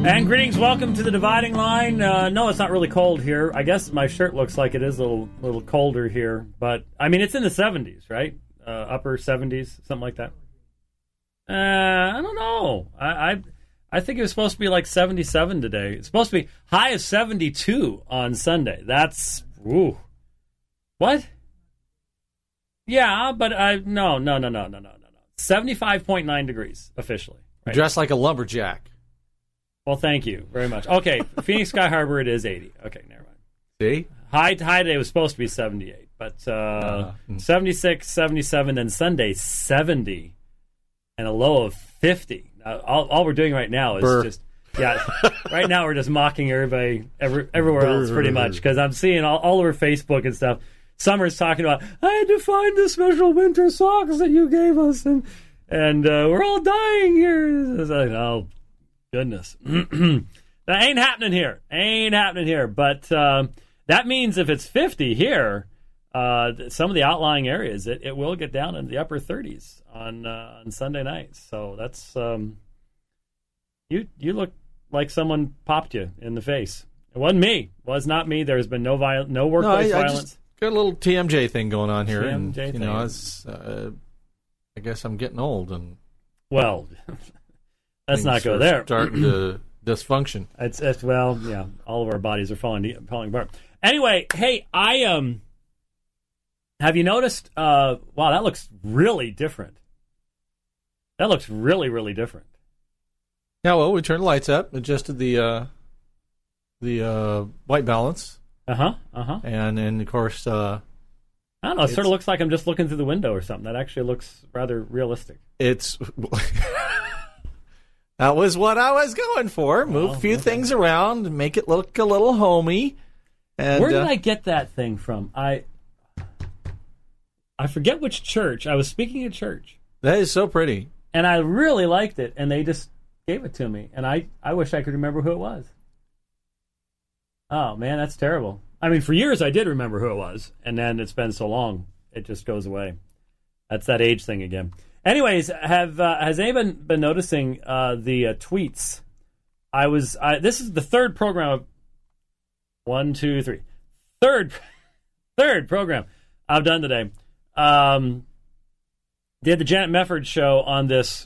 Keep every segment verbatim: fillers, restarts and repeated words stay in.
And greetings, welcome to the Dividing Line. Uh, no, it's not really cold here. I guess my shirt looks like it is a little, little colder here. But, I mean, it's in the seventies, right? Uh, upper seventies, something like that. Uh, I don't know. I, I I think it was supposed to be like seventy-seven today. It's supposed to be high of seventy-two on Sunday. That's, ooh. What? Yeah, but I, no, no, no, no, no, no, no, no. seventy-five point nine degrees, officially. Right? Dressed like a lumberjack. Well, thank you very much. Okay, Phoenix Sky Harbor, it is eighty. Okay, never mind. See? High, high today was supposed to be seventy-eight, but uh, uh, seventy-six, seventy-seven, then Sunday, seventy, and a low of fifty. Uh, all, all we're doing right now is Burr. just, yeah, right now we're just mocking everybody every, everywhere else pretty much, because I'm seeing all, all over Facebook and stuff, Summer's talking about, I had to find the special winter socks that you gave us, and and uh, we're all dying here. It's like, oh, goodness. That ain't happening here. Ain't happening here. But uh, that means if it's fifty here, uh, some of the outlying areas, it, it will get down into the upper thirties on uh, on Sunday nights. So that's um, you. You look like someone popped you in the face. It wasn't me. It was not me. There's been no viol- no workplace no, I, I violence. Just got a little T M J thing going on here, T M J and you thing. know, it's, uh, I guess I'm getting old, and well, let's not go are there. Starting to dysfunction. It's, it's well, yeah. All of our bodies are falling falling apart. Anyway, hey, I um, have you noticed? Uh, wow, that looks really different. That looks really, really different. Yeah, well, we turned the lights up, adjusted the uh, the uh, white balance, Uh huh. Uh huh. and and of course, uh, I don't know. It It's- sort of looks like I'm just looking through the window or something. That actually looks rather realistic. it's. That was what I was going for. Move Oh, a few okay. things around, make it look a little homey. And, Where did uh, I get that thing from? I I forget which church. I was speaking at church, That is so pretty. and I really liked it, and they just gave it to me, and I, I wish I could remember who it was. Oh, man, that's terrible. I mean, for years I did remember who it was, and then it's been so long, it just goes away. That's that age thing again. Anyways, have uh, has anyone been noticing uh, the uh, tweets? I was. I, this is the third program. Of, one, two, three. Third, third program I've done today. Um, did the Janet Mefford show on this.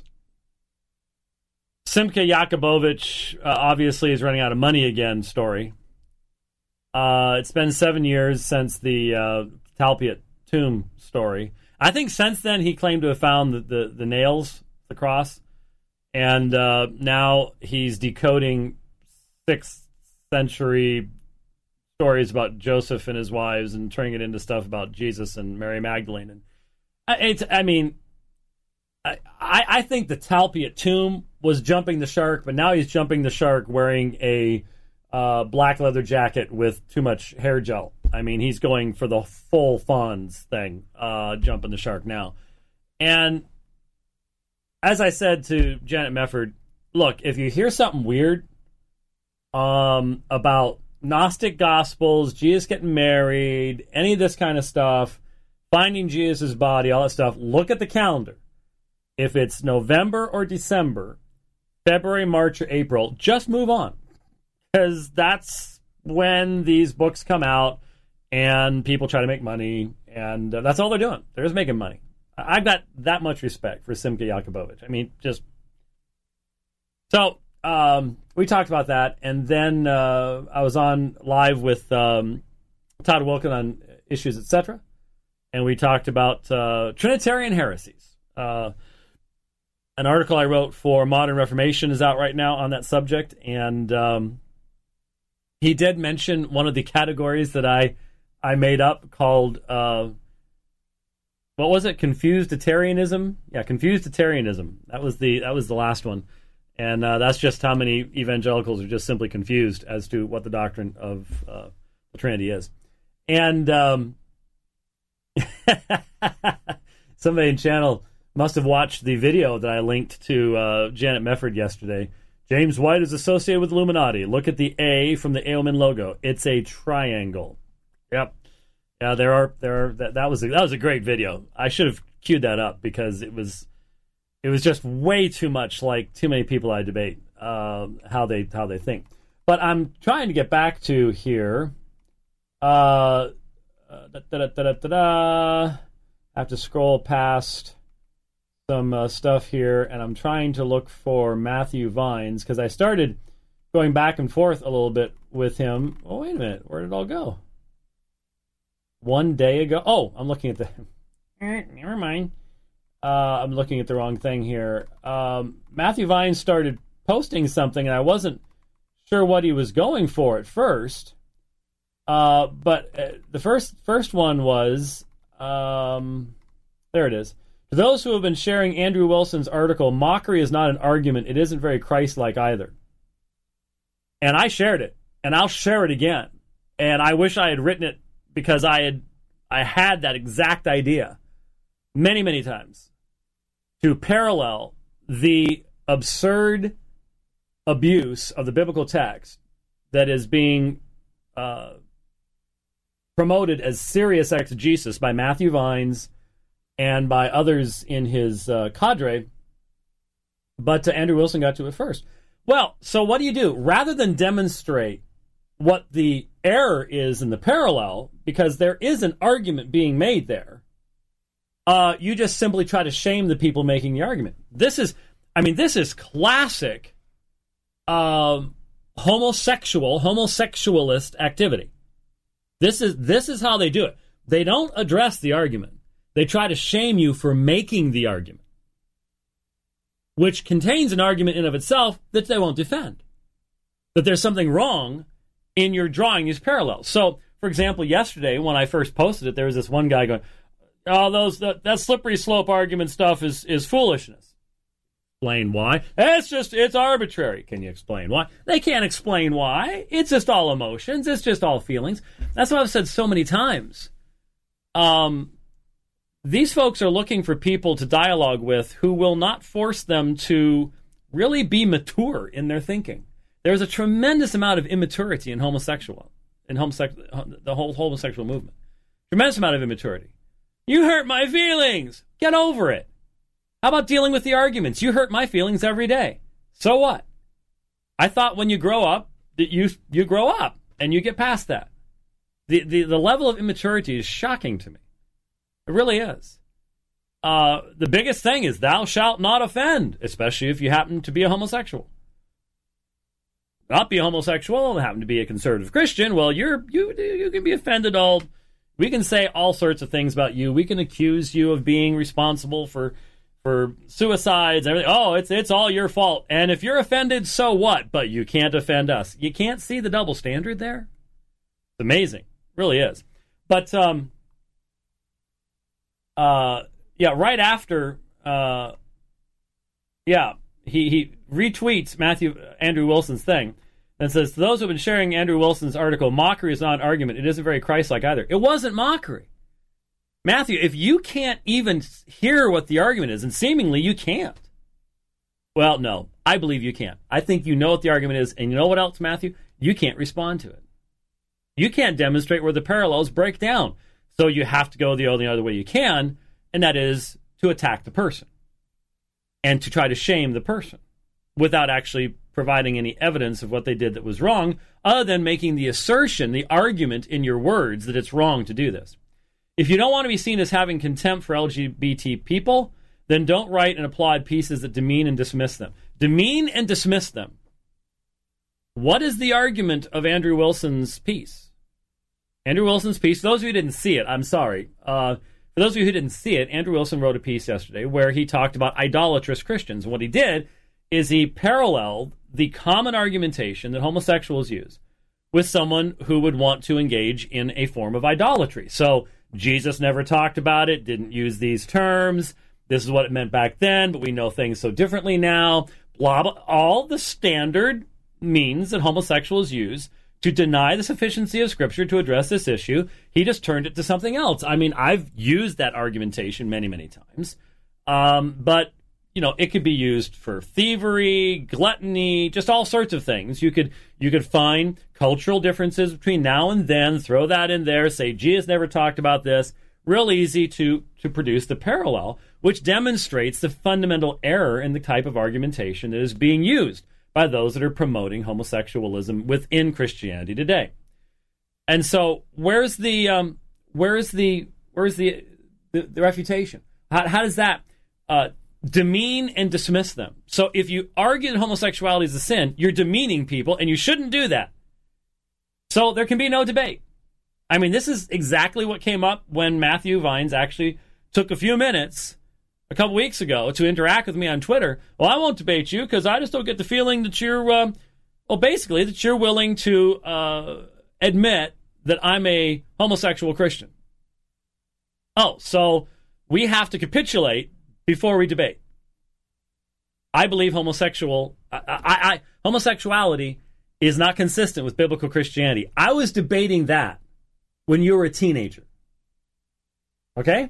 Simcha Yakubovich uh, obviously is running out of money again story. Uh, it's been seven years since the uh, Talpiot tomb story. I think since then he claimed to have found the, the, the nails, the cross, and uh, now he's decoding sixth century stories about Joseph and his wives and turning it into stuff about Jesus and Mary Magdalene. And it's, I mean, I, I think the Talpiot tomb was jumping the shark, but now he's jumping the shark wearing a uh, black leather jacket with too much hair gel. I mean, he's going for the full Fonz thing, uh, jumping the shark now. And as I said to Janet Mefford, look, if you hear something weird um, about Gnostic Gospels, Jesus getting married, any of this kind of stuff, finding Jesus' body, all that stuff, look at the calendar. If it's November or December, February, March, or April, just move on. Because that's when these books come out and people try to make money, and uh, that's all they're doing. They're just making money. I've got that much respect for Simcha Yakubovich. I mean, just... So, um, we talked about that, and then uh, I was on live with um, Todd Wilkin on Issues, et cetera, and we talked about uh, Trinitarian heresies. Uh, an article I wrote for Modern Reformation is out right now on that subject, and um, he did mention one of the categories that I I made up called, uh, what was it? Confuseditarianism? Yeah, Confuseditarianism. That was the that was the last one. And uh, that's just how many evangelicals are just simply confused as to what the doctrine of uh, the Trinity is. And um, somebody in channel must have watched the video that I linked to uh, Janet Mefford yesterday. James White is associated with Illuminati. Look at the A from the Ailman logo. It's a triangle. Yep. Yeah, there are there are that, that was a, that was a great video. I should have queued that up because it was it was just way too much like too many people I debate. uh, how they how they think. But I'm trying to get back to here. Uh, uh, da, da, da, da, da, da. I have to scroll past some uh, stuff here, and I'm trying to look for Matthew Vines because I started going back and forth a little bit with him. Oh, wait a minute. Where did it all go? One day ago. Oh, I'm looking at the... Never mind. Uh, I'm looking at the wrong thing here. Um, Matthew Vines started posting something, and I wasn't sure what he was going for at first. Uh, but uh, the first first one was... Um, there it is. To those who have been sharing Andrew Wilson's article, mockery is not an argument. It isn't very Christ-like either. And I shared it, and I'll share it again. And I wish I had written it because I had I had that exact idea many, many times to parallel the absurd abuse of the biblical text that is being uh, promoted as serious exegesis by Matthew Vines and by others in his uh, cadre, but uh, Andrew Wilson got to it first. Well, so what do you do? Rather than demonstrate what the error is in the parallel, because there is an argument being made there, uh, you just simply try to shame the people making the argument. This is, I mean, this is classic um, homosexual, homosexualist activity. This is this is how they do it. They don't address the argument. They try to shame you for making the argument, which contains an argument in of itself that they won't defend. That there's something wrong in your drawing these parallels. So, for example, yesterday when I first posted it, there was this one guy going, "Oh, those that, that slippery slope argument stuff is is foolishness." Explain why? It's just it's arbitrary. Can you explain why? They can't explain why. It's just all emotions. It's just all feelings. That's what I've said so many times. Um. These folks are looking for people to dialogue with who will not force them to really be mature in their thinking. There's a tremendous amount of immaturity in homosexual, in homosexual, the whole homosexual movement. Tremendous amount of immaturity. You hurt my feelings. Get over it. How about dealing with the arguments? You hurt my feelings every day. So what? I thought when you grow up that you you grow up and you get past that. The the, the level of immaturity is shocking to me. It really is. Uh, the biggest thing is thou shalt not offend, especially if you happen to be a homosexual. Not be a homosexual, happen to be a conservative Christian. Well, you're you you can be offended. All we can say all sorts of things about you. We can accuse you of being responsible for for suicides and everything. Oh, it's it's all your fault. And if you're offended, so what? But you can't offend us. You can't see the double standard there. It's amazing, it really is. But um. Uh, yeah, right after, uh, yeah, he, he retweets Matthew Andrew Wilson's thing and says, to those who have been sharing Andrew Wilson's article, mockery is not an argument. It isn't very Christ-like either. It wasn't mockery. Matthew, if you can't even hear what the argument is, and seemingly you can't, well, no, I believe you can't. I think you know what the argument is, and you know what else, Matthew? You can't respond to it. You can't demonstrate where the parallels break down. So you have to go the only other way you can, and that is to attack the person and to try to shame the person without actually providing any evidence of what they did that was wrong, other than making the assertion, the argument in your words that it's wrong to do this. If you don't want to be seen as having contempt for L G B T people, then don't write and applaud pieces that demean and dismiss them. Demean and dismiss them. What is the argument of Andrew Wilson's piece? Andrew Wilson's piece, for those of you who didn't see it, I'm sorry. Uh, for those of you who didn't see it, Andrew Wilson wrote a piece yesterday where he talked about idolatrous Christians. And what he did is he paralleled the common argumentation that homosexuals use with someone who would want to engage in a form of idolatry. So Jesus never talked about it, didn't use these terms. This is what it meant back then, but we know things so differently now. Blah, blah, all the standard means that homosexuals use to deny the sufficiency of Scripture to address this issue. He just turned it to something else. I mean, I've used that argumentation many, many times. Um, but, you know, it could be used for thievery, gluttony, just all sorts of things. You could you could find cultural differences between now and then, throw that in there, say, Jesus never talked about this. Real easy to, to produce the parallel, which demonstrates the fundamental error in the type of argumentation that is being used by those that are promoting homosexualism within Christianity today. And so, where's the um, where's the where's the the, the refutation? How, how does that uh, demean and dismiss them? So, if you argue that homosexuality is a sin, you're demeaning people, and you shouldn't do that. So, there can be no debate. I mean, this is exactly what came up when Matthew Vines actually took a few minutes a couple weeks ago to interact with me on Twitter. Well, I won't debate you because I just don't get the feeling that you're, uh, well, basically, that you're willing to uh, admit that I'm a homosexual Christian. Oh, so we have to capitulate before we debate. I believe homosexual, I, I, I, homosexuality is not consistent with biblical Christianity. I was debating that when you were a teenager. Okay?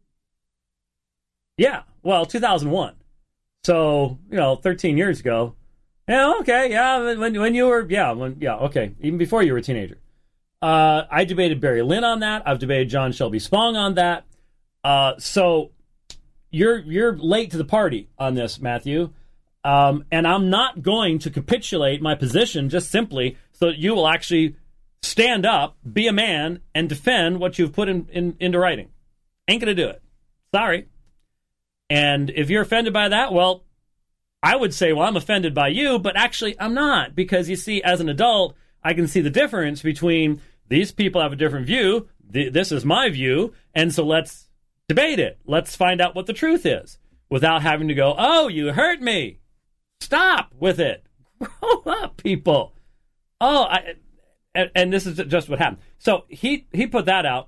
Yeah, well, two thousand one. So, you know, thirteen years ago. Yeah, okay, yeah, when when you were, yeah, when, yeah, okay, even before you were a teenager. Uh, I debated Barry Lynn on that. I've debated John Shelby Spong on that. Uh, so you're you're late to the party on this, Matthew. Um, and I'm not going to capitulate my position just simply so that you will actually stand up, be a man, and defend what you've put in, in, into writing. Ain't going to do it. Sorry. And if you're offended by that, well, I would say, well, I'm offended by you, but actually I'm not. Because you see, as an adult, I can see the difference between these people have a different view. Th- this is my view. And so let's debate it. Let's find out what the truth is without having to go, oh, you hurt me. Stop with it. Grow up, people. Oh, I, and, and this is just what happened. So he, he put that out.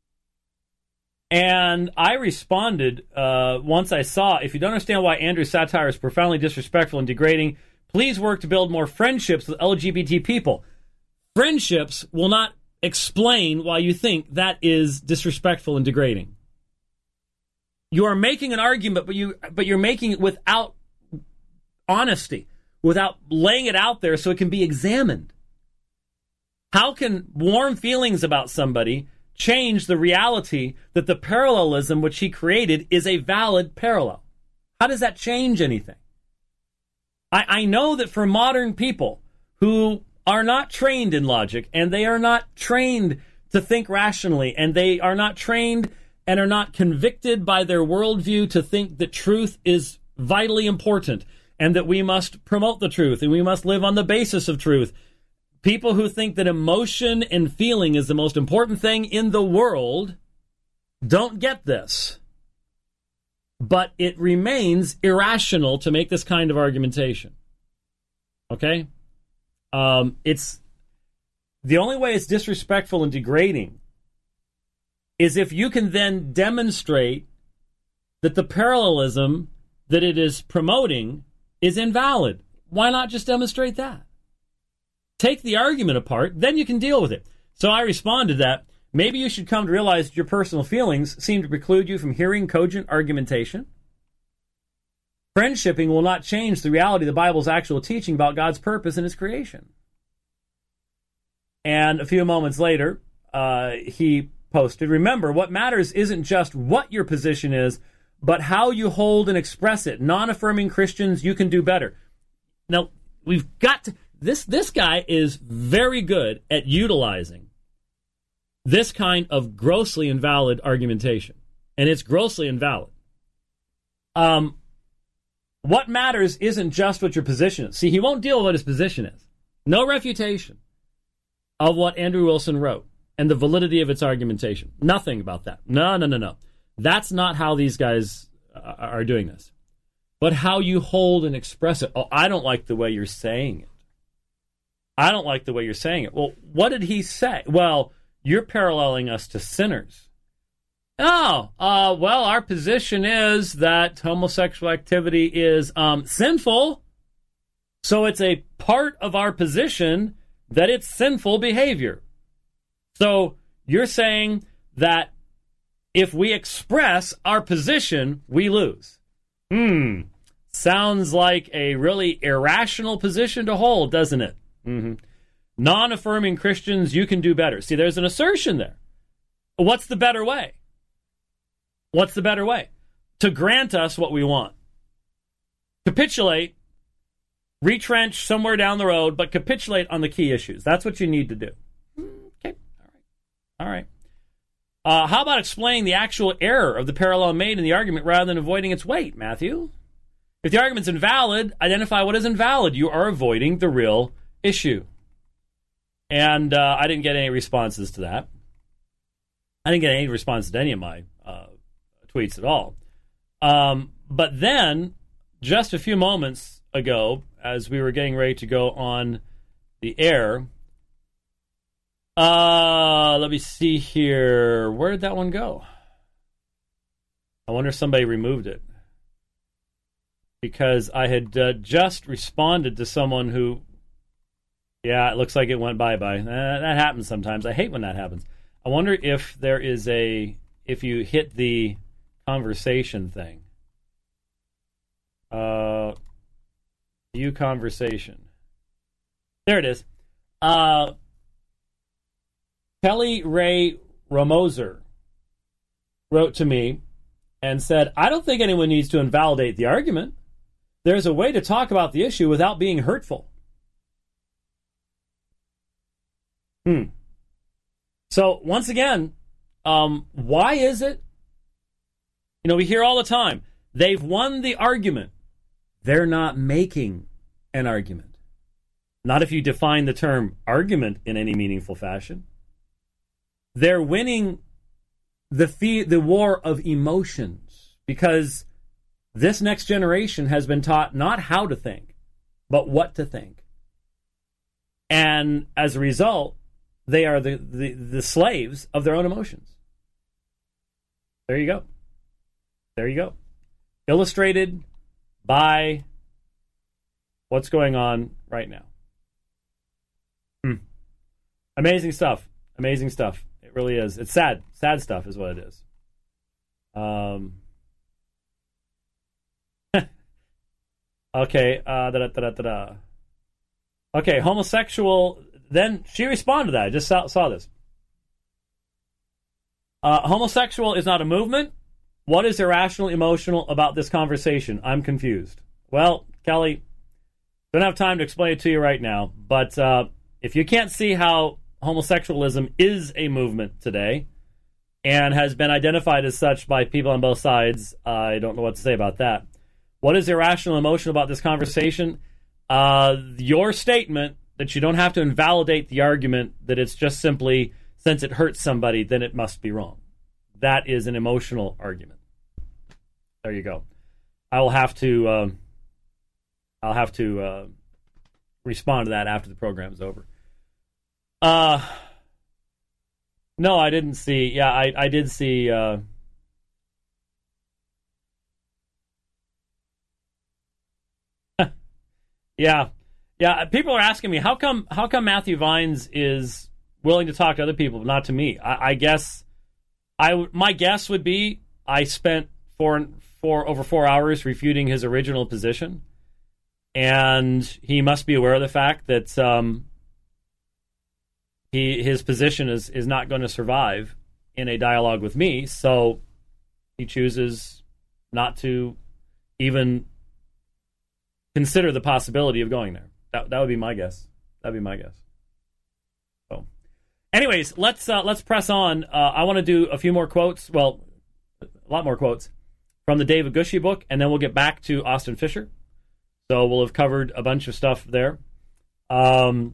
And I responded uh, once I saw, if you don't understand why Andrew's satire is profoundly disrespectful and degrading, please work to build more friendships with L G B T people. Friendships will not explain why you think that is disrespectful and degrading. You are making an argument, but you but you're making it without honesty, without laying it out there so it can be examined. How can warm feelings about somebody change the reality that the parallelism which he created is a valid parallel? How does that change anything? I, I know that for modern people who are not trained in logic, and they are not trained to think rationally, and they are not trained and are not convicted by their worldview to think that truth is vitally important, and that we must promote the truth, and we must live on the basis of truth. People who think that emotion and feeling is the most important thing in the world don't get this. But it remains irrational to make this kind of argumentation. Okay? Um, it's the only way it's disrespectful and degrading is if you can then demonstrate that the parallelism that it is promoting is invalid. Why not just demonstrate that? Take the argument apart, then you can deal with it. So I responded that maybe you should come to realize that your personal feelings seem to preclude you from hearing cogent argumentation. Friendshipping will not change the reality of the Bible's actual teaching about God's purpose in His creation. And a few moments later, uh, he posted, remember, what matters isn't just what your position is, but how you hold and express it. Non-affirming Christians, you can do better. Now, we've got to... This this guy is very good at utilizing this kind of grossly invalid argumentation. And it's grossly invalid. Um, what matters isn't just what your position is. See, he won't deal with what his position is. No refutation of what Andrew Wilson wrote and the validity of its argumentation. Nothing about that. No, no, no, no. That's not how these guys uh, are doing this. But how you hold and express it. Oh, I don't like the way you're saying it. I don't like the way you're saying it. Well, what did he say? Well, you're paralleling us to sinners. Oh, uh, well, our position is that homosexual activity is um, sinful. So it's a part of our position that it's sinful behavior. So you're saying that if we express our position, we lose. Hmm. Sounds like a really irrational position to hold, doesn't it? Mm-hmm. Non-affirming Christians, you can do better. See, there's an assertion there. What's the better way? What's the better way? To grant us what we want. Capitulate retrench somewhere down the road, but capitulate on the key issues. That's what you need to do. Okay, all right. All right. Uh, how about explaining the actual error of the parallel made in the argument rather than avoiding its weight, Matthew? If the argument's invalid, identify what is invalid. You are avoiding the real issue. And uh, I didn't get any responses to that. I didn't get any responses to any of my uh, tweets at all. Um, but then, just a few moments ago, as we were getting ready to go on the air, uh, let me see here. Where did that one go? I wonder if somebody removed it. Because I had uh, just responded to someone who, yeah, it looks like it went bye-bye. Uh, that happens sometimes. I hate when that happens. I wonder if there is a, if you hit the conversation thing. Uh, view conversation. There it is. Uh, Kelly Ray Ramoser wrote to me and said, I don't think anyone needs to invalidate the argument. There's a way to talk about the issue without being hurtful. Hmm. So, once again, um, why is it? You know, we hear all the time, they've won the argument. They're not making an argument. Not if you define the term argument in any meaningful fashion. They're winning the fee- the war of emotions because this next generation has been taught not how to think, but what to think. And as a result, they are the, the, the slaves of their own emotions. There you go. There you go. Illustrated by what's going on right now. Hmm. Amazing stuff. Amazing stuff. It really is. It's sad. Sad stuff is what it is. Um. okay. Uh, da, da, da, da, da. Okay. Homosexual. Then she responded to that. I just saw, saw this. Uh, homosexual is not a movement. What is irrational, emotional about this conversation? I'm confused. Well, Kelly, don't have time to explain it to you right now. But uh, if you can't see how homosexualism is a movement today and has been identified as such by people on both sides, I don't know what to say about that. What is irrational, emotional about this conversation? Uh, your statement that you don't have to invalidate the argument that it's just simply, since it hurts somebody, then it must be wrong. That is an emotional argument. There you go. I will have to. Uh, I'll have to uh, respond to that after the program's over. Uh no, I didn't see. Yeah, I I did see. Uh, yeah, yeah. People are asking me how come how come Matthew Vines is willing to talk to other people, but not to me. I, I guess I my guess would be I spent four four over four hours refuting his original position, and he must be aware of the fact that um, he his position is is not going to survive in a dialogue with me. So he chooses not to even consider the possibility of going there. That that would be my guess. That'd be my guess. So, anyways, let's uh, let's press on. Uh, I want to do a few more quotes. Well, a lot more quotes from the David Gushee book, and then we'll get back to Austin Fisher. So we'll have covered a bunch of stuff there. Um,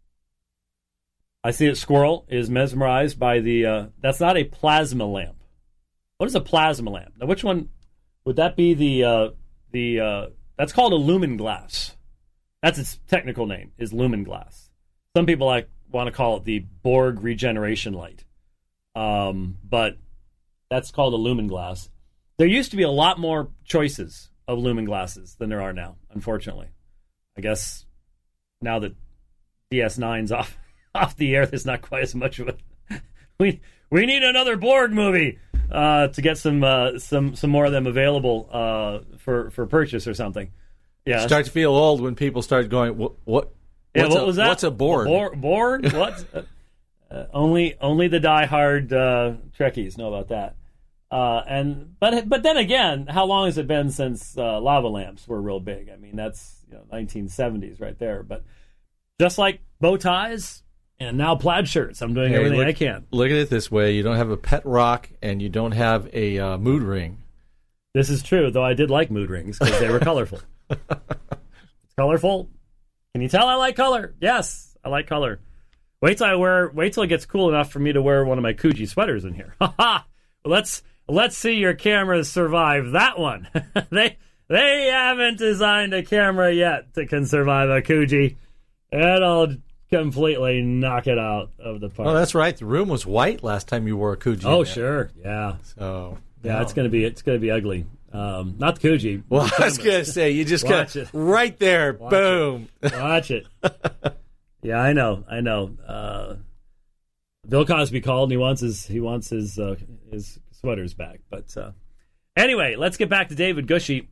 I see that Squirrel is mesmerized by the. Uh, that's not a plasma lamp. What is a plasma lamp? Now, which one would that be? The uh, the uh, that's called a lumen glass. That's its technical name, is lumen glass. Some people like want to call it the Borg regeneration light, um, but that's called a lumen glass. There used to be a lot more choices of lumen glasses than there are now, unfortunately. I guess now that D S nine's off off the air, there's not quite as much of it. we we need another Borg movie uh, to get some uh, some some more of them available uh, for for purchase or something. Yeah, start to feel old when people start going, what? What, yeah, what a, was that? What's a Borg? Borg? Borg? What? uh, only only the diehard uh, Trekkies know about that. Uh, and but but then again, how long has it been since uh, lava lamps were real big? I mean, that's you know, nineteen seventies right there. But just like bow ties and now plaid shirts, I'm doing Hey, everything look, I can. Look at it this way. You don't have a pet rock, and you don't have a uh, mood ring. This is true, though I did like mood rings because they were colorful. It's colorful. Can you tell I like color? Yes, I like color. Wait till I wear. Wait till it gets cool enough for me to wear one of my Coogee sweaters in here. Ha ha! Let's let's see your cameras survive that one. they they haven't designed a camera yet that can survive a Coogee. It'll completely knock it out of the park. Oh, that's right. The room was white last time you wore a Coogee. Oh, sure, yeah. So yeah, no. it's gonna be it's gonna be ugly. Um, not the Coogee. Well, I was gonna say you just got it right there. Watch Boom. It. Watch it. Yeah, I know, I know. Uh, Bill Cosby called, and he wants his he wants his uh, his sweaters back. But uh, anyway, let's get back to David Gushee,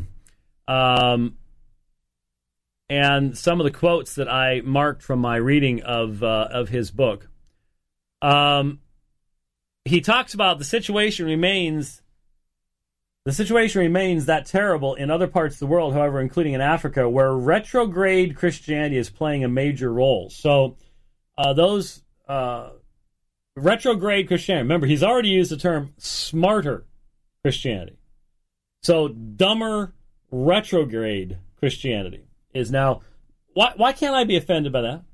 um, and some of the quotes that I marked from my reading of uh, of his book. Um, he talks about the situation remains. The situation remains that terrible in other parts of the world, however, including in Africa, where retrograde Christianity is playing a major role. So uh, those uh, retrograde Christianity, remember, he's already used the term smarter Christianity. So dumber retrograde Christianity is now... Why, why can't I be offended by that?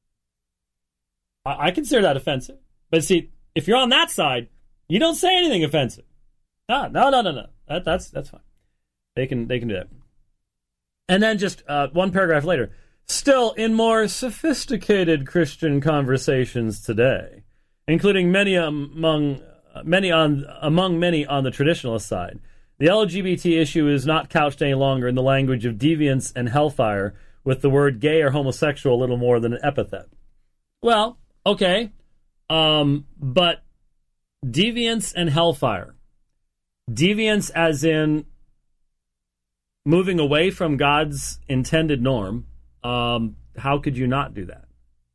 I, I consider that offensive. But see, if you're on that side, you don't say anything offensive. Ah, no, no, no, no. That, that's that's fine. They can they can do that. And then just uh, one paragraph later, still in more sophisticated Christian conversations today, including many among many on among many on the traditionalist side, the L G B T issue is not couched any longer in the language of deviance and hellfire, with the word gay or homosexual a little more than an epithet. Well, okay, um, but deviance and hellfire. Deviance as in moving away from God's intended norm. Um, how could you not do that?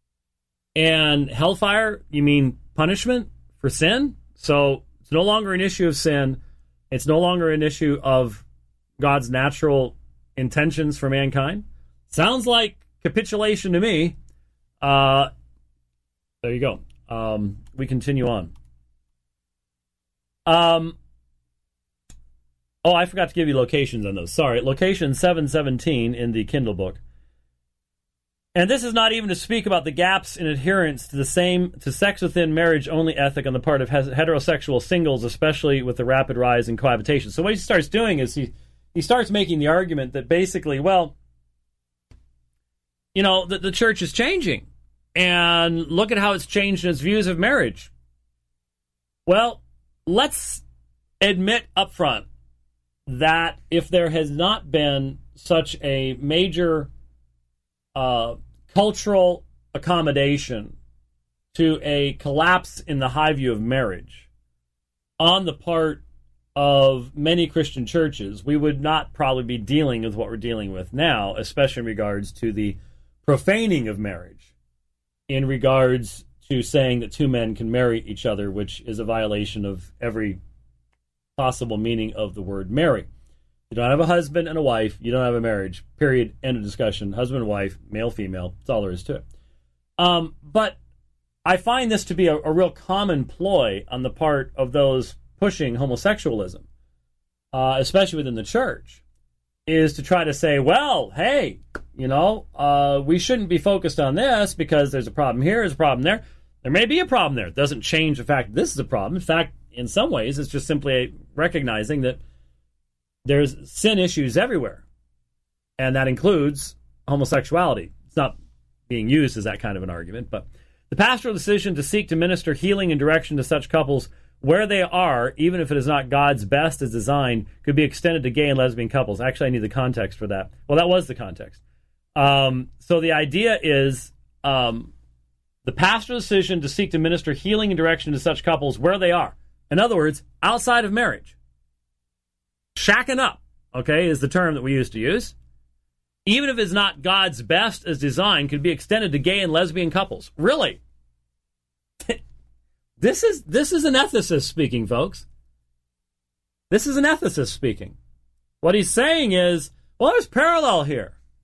And hellfire, you mean punishment for sin? So it's no longer an issue of sin. It's no longer an issue of God's natural intentions for mankind. Sounds like capitulation to me. Uh, there you go. Um, we continue on. Um... Oh, I forgot to give you locations on those. Sorry. Location seven seventeen in the Kindle book. And this is not even to speak about the gaps in adherence to the same to sex within marriage only ethic on the part of heterosexual singles, especially with the rapid rise in cohabitation. So what he starts doing is he, he starts making the argument that basically, well, you know, the, the church is changing. And look at how it's changed in its views of marriage. Well, let's admit up front that if there has not been such a major uh, cultural accommodation to a collapse in the high view of marriage on the part of many Christian churches, we would not probably be dealing with what we're dealing with now, especially in regards to the profaning of marriage, in regards to saying that two men can marry each other, which is a violation of every possible meaning of the word marry. You don't have a husband and a wife. You don't have a marriage. Period. End of discussion. Husband and wife, male, female. That's all there is to it. Um, but I find this to be a, a real common ploy on the part of those pushing homosexualism, uh, especially within the church, is to try to say, well, hey, you know, uh, we shouldn't be focused on this because there's a problem here, there's a problem there. There may be a problem there. It doesn't change the fact that this is a problem. In fact, in some ways, it's just simply recognizing that there's sin issues everywhere, and that includes homosexuality. It's not being used as that kind of an argument, but the pastoral decision to seek to minister healing and direction to such couples where they are, even if it is not God's best as designed, could be extended to gay and lesbian couples. Actually, I need the context for that. Well, that was the context. Um, so the idea is um, the pastoral decision to seek to minister healing and direction to such couples where they are. In other words, outside of marriage. Shacking up, okay, is the term that we used to use. Even if it's not God's best as designed, could be extended to gay and lesbian couples. Really? This is this is an ethicist speaking, folks. This is an ethicist speaking. What he's saying is, well, there's parallel here.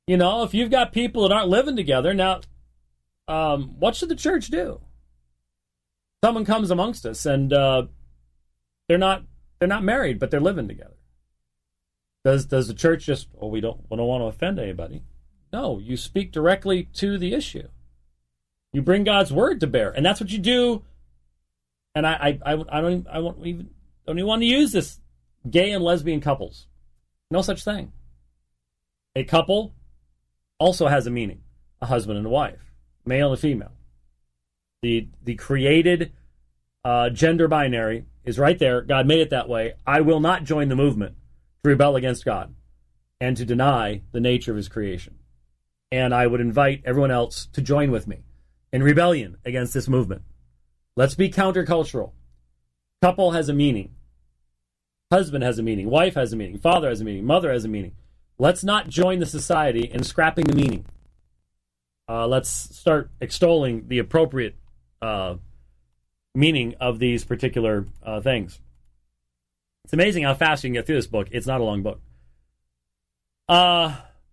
You know, if you've got people that aren't living together, now, um, what should the church do? Someone comes amongst us, and uh, they're not they're not married, but they're living together. Does does the church just, oh, we don't we don't want to offend anybody? No, you speak directly to the issue. You bring God's word to bear, and that's what you do. And I I, I, I don't even, I won't even don't even want to use this gay and lesbian couples. No such thing. A couple also has a meaning: a husband and a wife, male and female. The the created uh, gender binary is right there. God made it that way. I will not join the movement to rebel against God and to deny the nature of his creation. And I would invite everyone else to join with me in rebellion against this movement. Let's be countercultural. Couple has a meaning. Husband has a meaning. Wife has a meaning. Father has a meaning. Mother has a meaning. Let's not join the society in scrapping the meaning. Uh, let's start extolling the appropriate uh, meaning of these particular uh, things. It's amazing how fast you can get through this book. It's not a long book. Uh,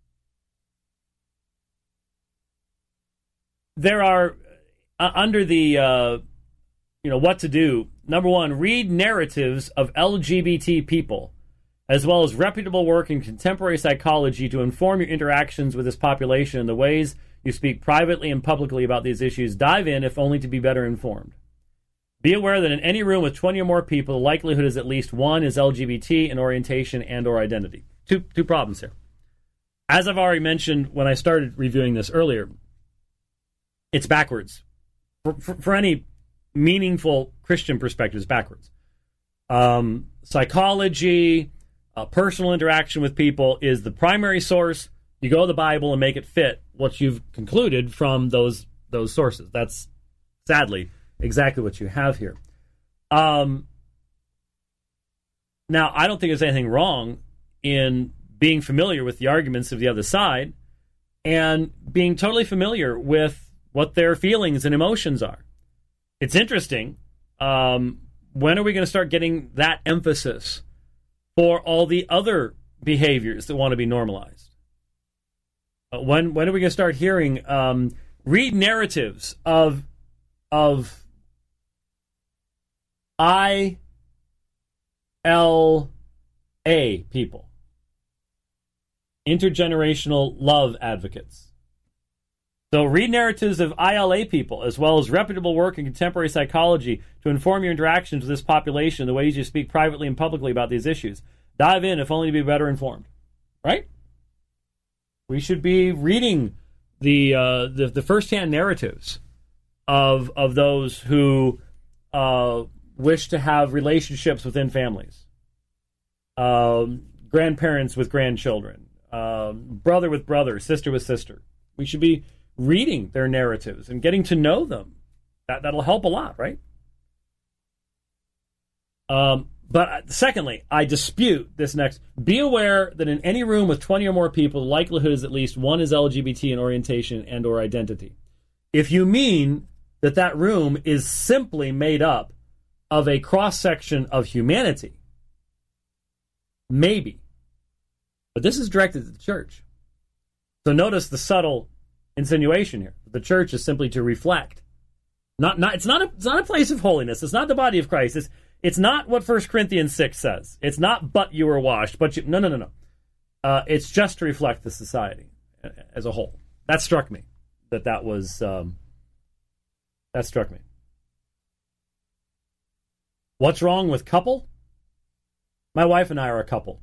there are, uh, under the, uh, you know, what to do, number one, read narratives of L G B T people, as well as reputable work in contemporary psychology to inform your interactions with this population and the ways you speak privately and publicly about these issues. Dive in, if only to be better informed. Be aware that in any room with twenty or more people, the likelihood is at least one is L G B T in orientation and or identity. Two, two problems here. As I've already mentioned when I started reviewing this earlier, it's backwards. For, for, for any meaningful Christian perspective, it's backwards. Um, psychology, uh, personal interaction with people is the primary source. You go to the Bible and make it fit what you've concluded from those those sources. That's, sadly, exactly what you have here. Um, now, I don't think there's anything wrong in being familiar with the arguments of the other side and being totally familiar with what their feelings and emotions are. It's interesting. Um, when are we going to start getting that emphasis for all the other behaviors that want to be normalized? Uh, when when are we going to start hearing, um, read narratives of of I L A people, intergenerational love advocates. So read narratives of I L A people, as well as reputable work in contemporary psychology to inform your interactions with this population, the ways you speak privately and publicly about these issues. Dive in, if only to be better informed. Right? We should be reading the uh, the, the first-hand narratives of of those who uh, wish to have relationships within families, um, grandparents with grandchildren, uh, brother with brother, sister with sister. We should be reading their narratives and getting to know them. That, that'll help a lot, right? Um, but secondly, I dispute this next. Be aware that in any room with twenty or more people, the likelihood is at least one is L G B T in orientation and or identity. If you mean that that room is simply made up of a cross-section of humanity, maybe. But this is directed to the church. So notice the subtle insinuation here. The church is simply to reflect. Not, not, it's, not a, it's not a place of holiness. It's not the body of Christ. It's, it's not what First Corinthians six says. It's not, but you were washed. But you, no, no, no, no. Uh, it's just to reflect the society as a whole. That struck me. That that was... Um, that struck me. What's wrong with couple? My wife and I are a couple.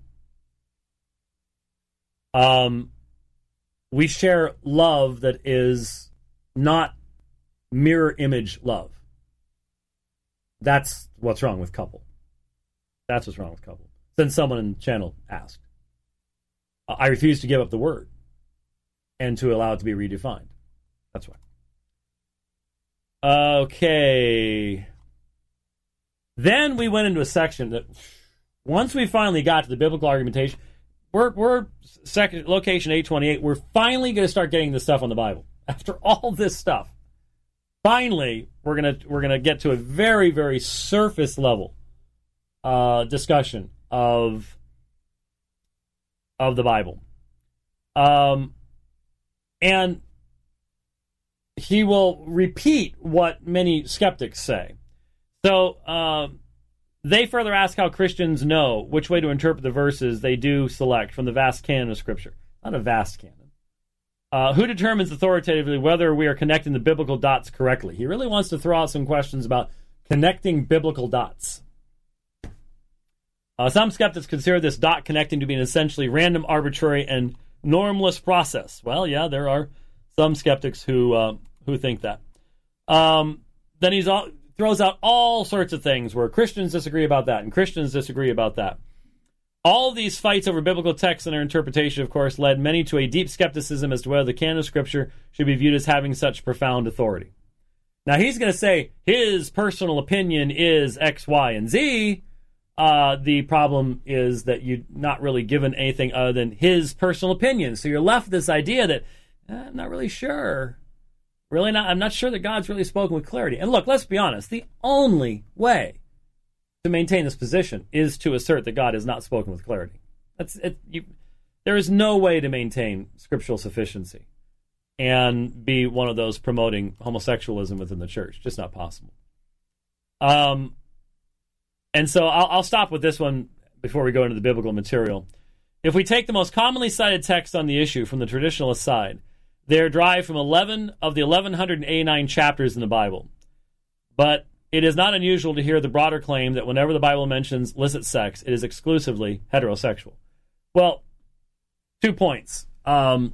Um... We share love that is not mirror image love. That's what's wrong with couple. That's what's wrong with couple. Then someone in the channel asked. I refuse to give up the word and to allow it to be redefined. That's why. Okay. Then we went into a section that once we finally got to the biblical argumentation, We're we're second location eight twenty-eight. We're finally going to start getting the stuff on the Bible after all this stuff. Finally, we're gonna we're gonna get to a very very surface level uh, discussion of of the Bible. Um, And he will repeat what many skeptics say. So uh, they further ask how Christians know which way to interpret the verses they do select from the vast canon of Scripture. Not a vast canon. Uh, who determines authoritatively whether we are connecting the biblical dots correctly? He really wants to throw out some questions about connecting biblical dots. Uh, some skeptics consider this dot connecting to be an essentially random, arbitrary, and normless process. Well, yeah, there are some skeptics who uh, who think that. Um, then he throws out all sorts of things where Christians disagree about that, and Christians disagree about that. All of these fights over biblical texts and their interpretation, of course, led many to a deep skepticism as to whether the canon of Scripture should be viewed as having such profound authority. Now, he's going to say his personal opinion is X, Y, and Z. Uh, the problem is that you're not really given anything other than his personal opinion. So you're left with this idea that, eh, I'm not really sure. Really not. I'm not sure that God's really spoken with clarity. And look, let's be honest. The only way to maintain this position is to assert that God has not spoken with clarity. That's it. You, there is no way to maintain scriptural sufficiency and be one of those promoting homosexualism within the church. Just not possible. Um, and so I'll, I'll stop with this one before we go into the biblical material. If we take the most commonly cited text on the issue from the traditionalist side, they are derived from eleven of the eleven eighty-nine chapters in the Bible. But it is not unusual to hear the broader claim that whenever the Bible mentions illicit sex, it is exclusively heterosexual. Well, two points. Um,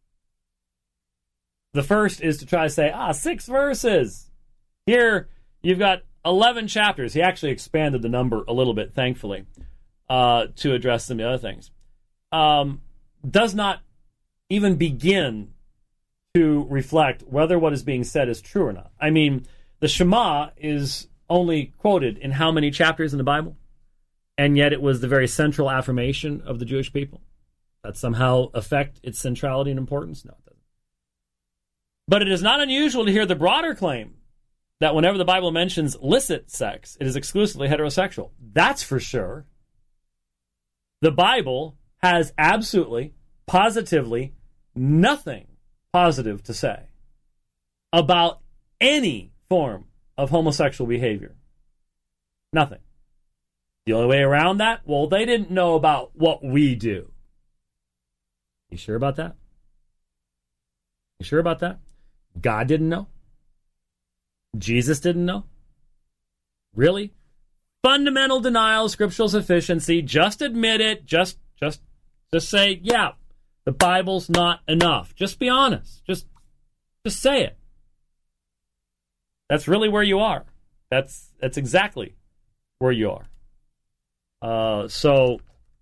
the first is to try to say, ah, six verses. Here, you've got eleven chapters. He actually expanded the number a little bit, thankfully, uh, to address some of the other things. Um, does not even begin to reflect whether what is being said is true or not. I mean, the Shema is only quoted in how many chapters in the Bible? And yet it was the very central affirmation of the Jewish people. That somehow affect its centrality and importance? No, it doesn't. But it is not unusual to hear the broader claim that whenever the Bible mentions illicit sex, it is exclusively heterosexual. That's for sure. The Bible has absolutely, positively, nothing positive to say about any form of homosexual behavior. Nothing. The only way around that? Well, they didn't know about what we do. You sure about that? You sure about that? God didn't know? Jesus didn't know? Really? Fundamental denial of scriptural sufficiency. Just admit it. Just, just, just say, yeah, the Bible's not enough. Just be honest. Just, just say it. That's really where you are. That's that's exactly where you are. Uh, so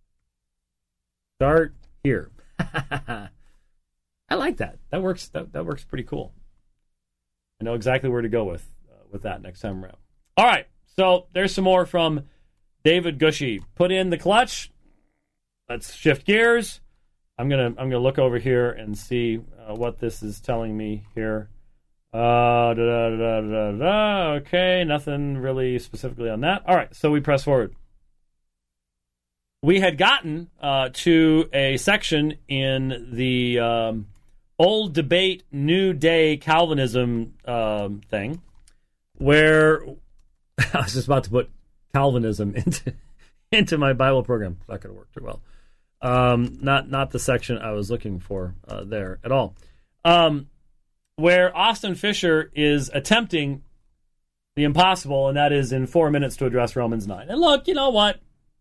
start here. I like that. That works. That, that works pretty cool. I know exactly where to go with uh, with that next time around. All right. So there's some more from David Gushy. Put in the clutch. Let's shift gears. I'm gonna I'm gonna look over here and see uh, what this is telling me here. Uh, da, da, da, da, da. Okay, nothing really specifically on that. All right, so we press forward. We had gotten uh, to a section in the um, old debate, new day Calvinism um, thing, where I was just about to put Calvinism into into my Bible program. It's not going to work too well. Um, not not the section I was looking for uh, there at all. Um, where Austin Fisher is attempting the impossible, and that is in four minutes to address Romans nine. And look, you know what?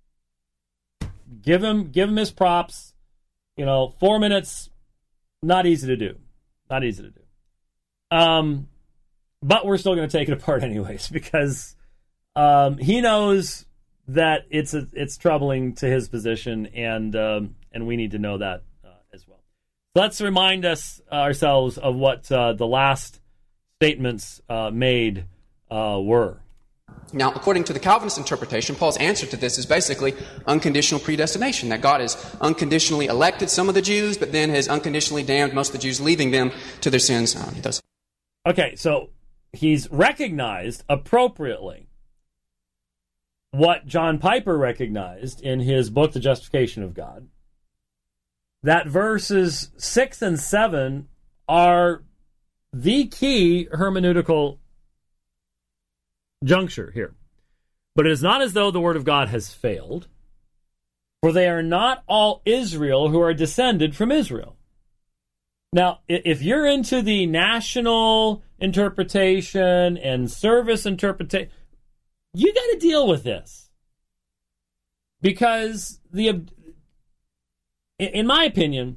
Give him give him his props. You know, four minutes, not easy to do. Not easy to do. Um, but we're still going to take it apart anyways, because um, he knows that it's a, it's troubling to his position, and um, and we need to know that uh, as well. Let's remind us uh, ourselves of what uh, the last statements uh, made uh, were. Now, according to the Calvinist interpretation, Paul's answer to this is basically unconditional predestination, that God has unconditionally elected some of the Jews, but then has unconditionally damned most of the Jews, leaving them to their sins. Oh, he does. Okay, so he's recognized appropriately what John Piper recognized in his book, The Justification of God, that verses six and seven are the key hermeneutical juncture here. But it is not as though the word of God has failed, for they are not all Israel who are descended from Israel. Now, if you're into the national interpretation and service interpretation, you got to deal with this. Because, the, in my opinion,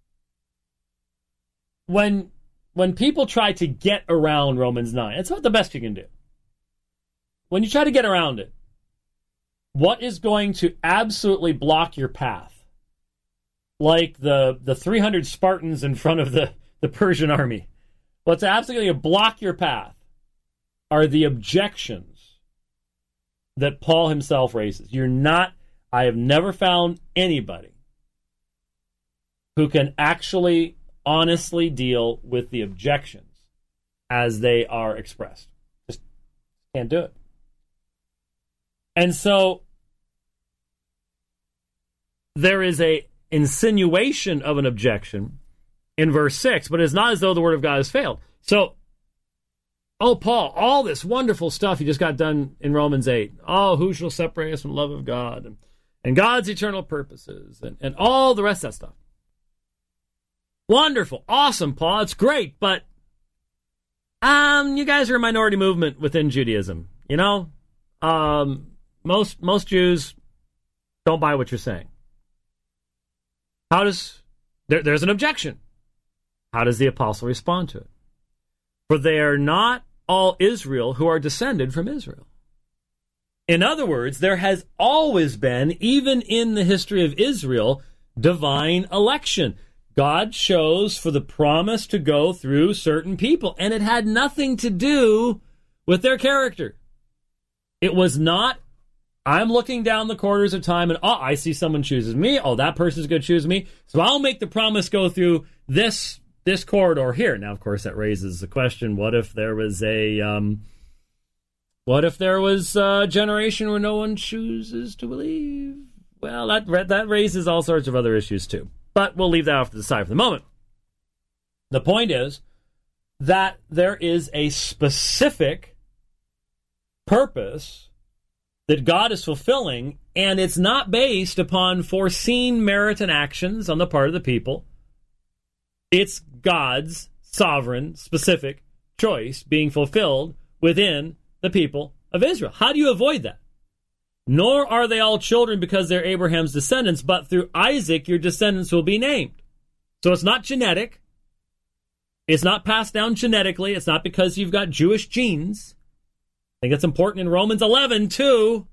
when, when people try to get around Romans nine, it's not the best you can do. When you try to get around it, what is going to absolutely block your path? Like the, the three hundred Spartans in front of the, the Persian army. What's absolutely going to block your path are the objections that Paul himself raises. You're not, I have never found anybody who can actually honestly deal with the objections as they are expressed. Just can't do it. And so there is a insinuation of an objection in verse six, but it's not as though the word of God has failed. So, oh, Paul, all this wonderful stuff you just got done in Romans eight. Oh, who shall separate us from the love of God? And, and God's eternal purposes and, and all the rest of that stuff. Wonderful. Awesome, Paul. It's great, but um, you guys are a minority movement within Judaism, you know? Um... Most most Jews don't buy what you're saying. How does... There, there's an objection. How does the apostle respond to it? For they are not all Israel who are descended from Israel. In other words, there has always been, even in the history of Israel, divine election. God chose for the promise to go through certain people, and it had nothing to do with their character. It was not, I'm looking down the corridors of time and, oh, I see someone chooses me. Oh, that person's going to choose me. So I'll make the promise go through this this corridor here. Now, of course, that raises the question, what if there was a, um, what if there was a generation where no one chooses to believe? Well, that that raises all sorts of other issues, too. But we'll leave that off to the side for the moment. The point is that there is a specific purpose that God is fulfilling, and it's not based upon foreseen merit and actions on the part of the people. It's God's sovereign, specific choice being fulfilled within the people of Israel. How do you avoid that? Nor are they all children because they're Abraham's descendants, but through Isaac your descendants will be named. So it's not genetic. It's not passed down genetically. It's not because you've got Jewish genes. I think that's important in Romans eleven, too.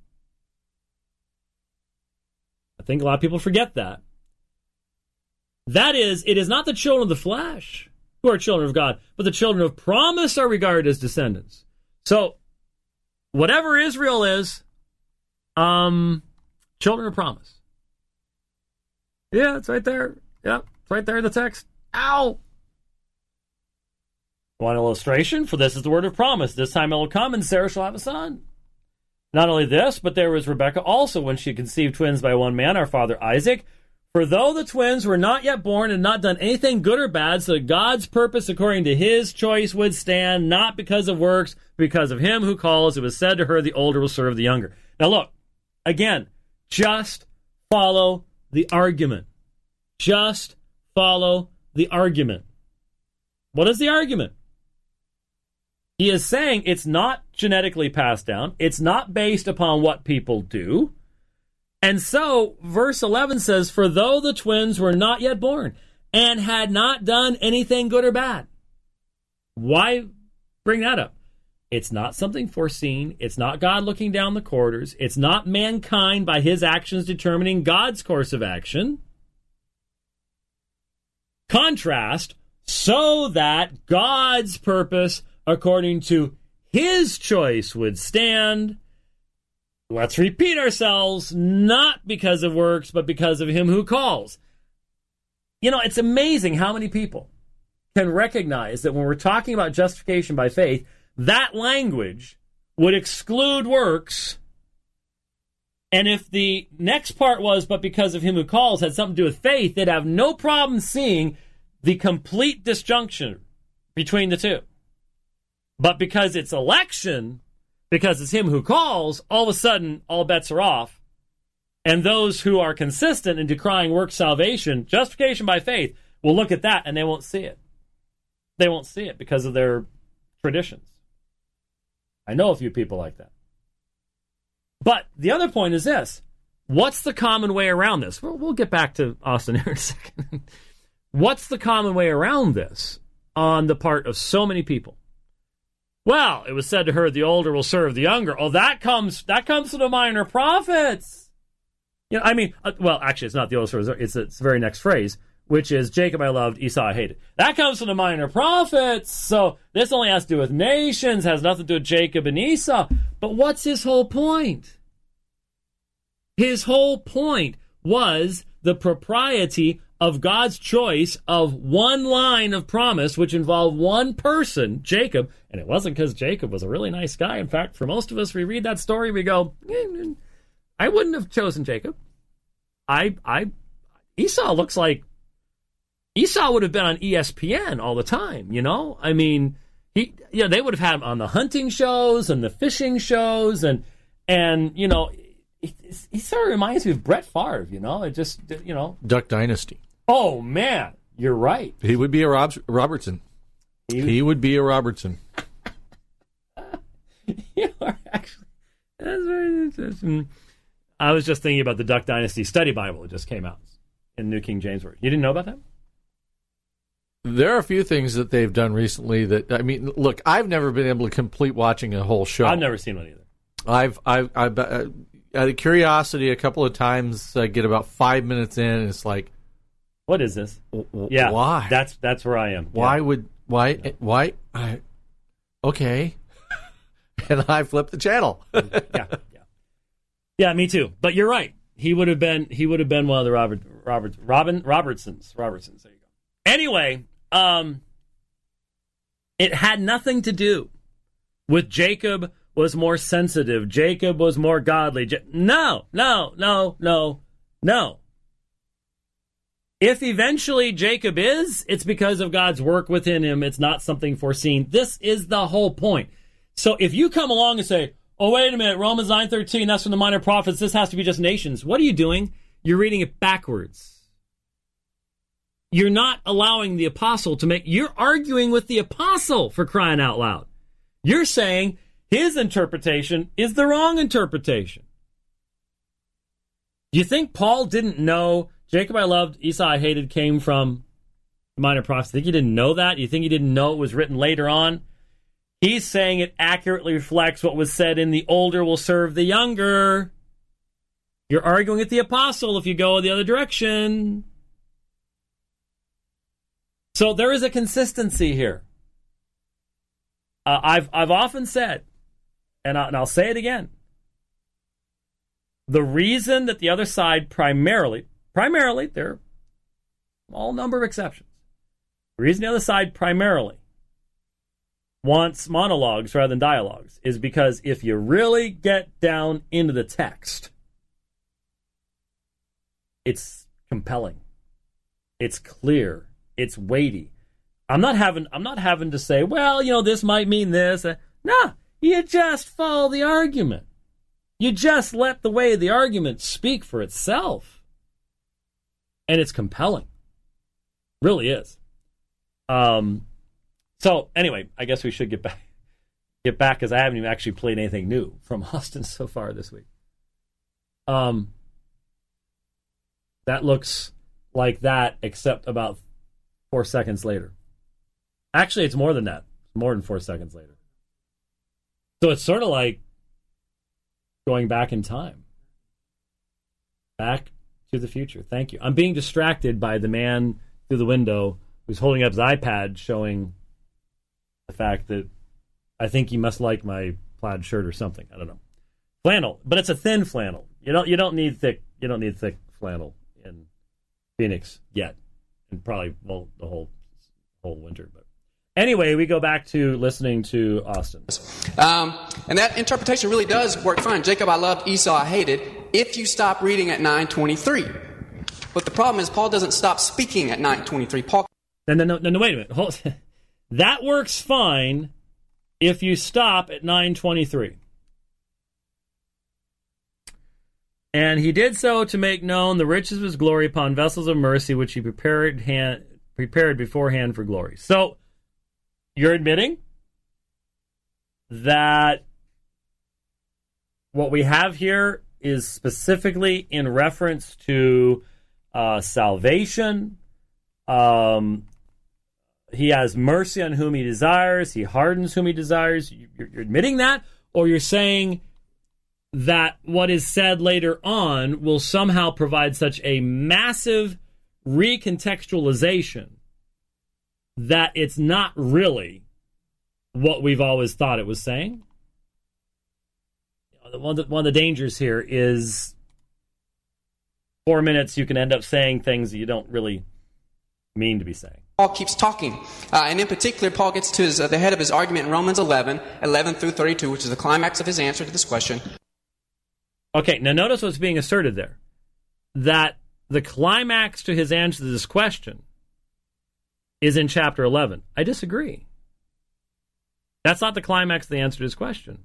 I think a lot of people forget that. That is, it is not the children of the flesh who are children of God, but the children of promise are regarded as descendants. So, whatever Israel is, um, children of promise. Yeah, it's right there. Yeah, it's right there in the text. Ow! Want an illustration? For this is the word of promise. This time it will come, and Sarah shall have a son. Not only this, but there was Rebekah also, when she conceived twins by one man, our father Isaac. For though the twins were not yet born and not done anything good or bad, so that God's purpose according to his choice would stand, not because of works, because of him who calls, it was said to her, the older will serve the younger. Now look, again, just follow the argument. Just follow the argument. What is the argument? He is saying it's not genetically passed down. It's not based upon what people do. And so, verse eleven says, for though the twins were not yet born and had not done anything good or bad. Why bring that up? It's not something foreseen. It's not God looking down the corridors. It's not mankind by his actions determining God's course of action. Contrast, so that God's purpose according to his choice would stand. Let's repeat ourselves, not because of works, but because of him who calls. You know, it's amazing how many people can recognize that when we're talking about justification by faith, that language would exclude works. And if the next part was, but because of him who calls, had something to do with faith, they'd have no problem seeing the complete disjunction between the two. But because it's election, because it's him who calls, all of a sudden, all bets are off. And those who are consistent in decrying work salvation, justification by faith, will look at that and they won't see it. They won't see it because of their traditions. I know a few people like that. But the other point is this. What's the common way around this? Well, we'll get back to Austin here in a second. What's the common way around this on the part of so many people? Well, it was said to her, the older will serve the younger. Oh, that comes that comes to the minor prophets. You know, I mean, uh, well, actually, it's not the older servant. It's, it's the very next phrase, which is Jacob I loved, Esau I hated. That comes from the minor prophets. So this only has to do with nations, has nothing to do with Jacob and Esau. But what's his whole point? His whole point was the propriety of God's choice of one line of promise, which involved one person, Jacob. And it wasn't because Jacob was a really nice guy. In fact, for most of us, we read that story, we go, eh, I wouldn't have chosen Jacob. I, I, Esau looks like, Esau would have been on E S P N all the time, you know? I mean, he, you know, they would have had him on the hunting shows and the fishing shows, and, and you know, he, he sort of reminds me of Brett Favre, you know? It just, you know. Duck Dynasty. Oh, man, you're right. He would be a Rob- Robertson. He, he would be a Robertson. You are actually, that's very interesting. I was just thinking about the Duck Dynasty Study Bible. It just came out in New King James Version. You didn't know about that? There are a few things that they've done recently that, I mean, look, I've never been able to complete watching a whole show. I've never seen one either. I've, I've, I've uh, out of curiosity, a couple of times I get about five minutes in, and it's like, what is this? W- yeah, why? That's that's where I am. Why yeah. would why yeah. why? I, okay, and I flip the channel. yeah, yeah, yeah. Me too. But you're right. He would have been he would have been one of the Robert Robert Robin Robertsons. Robertsons. There you go. Anyway, um, it had nothing to do with Jacob was more sensitive. Jacob was more godly. Ja- no, no, no, no, no. If eventually Jacob is, it's because of God's work within him. It's not something foreseen. This is the whole point. So if you come along and say, oh, wait a minute, Romans nine thirteen, that's from the minor prophets, this has to be just nations. What are you doing? You're reading it backwards. You're not allowing the apostle to make, you're arguing with the apostle, for crying out loud. You're saying his interpretation is the wrong interpretation. Do you think Paul didn't know Jacob I loved, Esau I hated came from the minor prophets? Think he didn't know that? You think he didn't know it was written later on? He's saying it accurately reflects what was said in the older will serve the younger. You're arguing with the apostle if you go the other direction. So there is a consistency here. Uh, I've I've often said, and, I, and I'll say it again, the reason that the other side primarily, primarily, there are a small number of exceptions, the reason the other side primarily wants monologues rather than dialogues is because if you really get down into the text, it's compelling, it's clear, it's weighty. I'm not having I'm not having to say, well, you know, this might mean this. No, you just follow the argument. You just let the way of the argument speak for itself. And it's compelling. Really is. Um so anyway, I guess we should get back get back because I haven't even actually played anything new from Austin so far this week. Um that looks like that, except about four seconds later. Actually, it's more than that. It's more than four seconds later. So it's sort of like going back in time. Back to the future. Thank you. I'm being distracted by the man through the window who's holding up his iPad showing the fact that I think he must like my plaid shirt or something. I don't know. Flannel, but it's a thin flannel. You don't you don't need thick you don't need thick flannel in Phoenix yet. And probably well the whole whole winter, but anyway, we go back to listening to Austin. Um, and that interpretation really does work fine. Jacob I loved, Esau I hated, if you stop reading at nine twenty-three. But the problem is Paul doesn't stop speaking at nine twenty-three. Paul No, no, no, no, no wait a minute. Hold. That works fine if you stop at nine twenty-three. And he did so to make known the riches of his glory upon vessels of mercy, which he prepared hand, prepared beforehand for glory. So, you're admitting that what we have here is specifically in reference to uh, salvation. Um, he has mercy on whom he desires. He hardens whom he desires. You're, you're admitting that? Or you're saying that what is said later on will somehow provide such a massive recontextualization that it's not really what we've always thought it was saying? One of the, one of the dangers here is four minutes you can end up saying things that you don't really mean to be saying. Paul keeps talking. Uh, and in particular, Paul gets to his, uh, the head of his argument in Romans eleven, eleven through thirty-two, which is the climax of his answer to this question. Okay, now notice what's being asserted there. That the climax to his answer to this question is in chapter eleven. I disagree. That's not the climax of the answer to his question.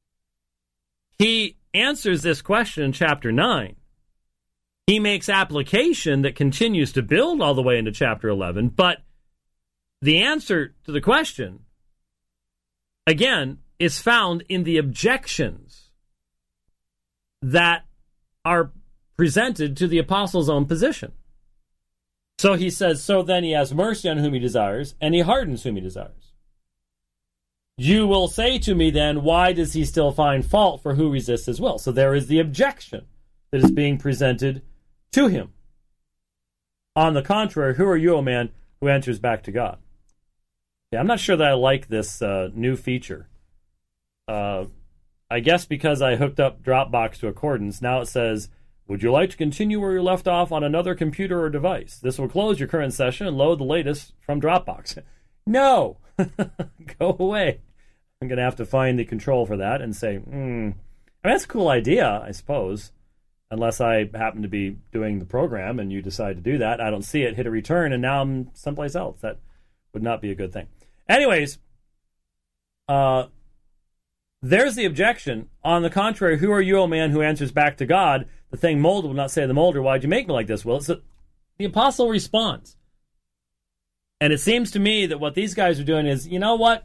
He answers this question in chapter nine. He makes application that continues to build all the way into chapter eleven, but the answer to the question, again, is found in the objections that are presented to the apostle's own position. So he says, so then he has mercy on whom he desires, and he hardens whom he desires. You will say to me then, why does he still find fault for who resists his will? So there is the objection that is being presented to him. On the contrary, who are you, O man, who enters back to God? Yeah, I'm not sure that I like this uh, new feature. Uh, I guess because I hooked up Dropbox to Accordance, now it says, would you like to continue where you left off on another computer or device? This will close your current session and load the latest from Dropbox. No! Go away. I'm going to have to find the control for that and say, hmm, I mean, that's a cool idea, I suppose. Unless I happen to be doing the program and you decide to do that. I don't see it, hit a return, and now I'm someplace else. That would not be a good thing. Anyways, uh, there's the objection. On the contrary, who are you, O man, who answers back to God? The thing molded will not say to the molder, why'd you make me like this? Well, it's a, the apostle responds. And it seems to me that what these guys are doing is, you know what?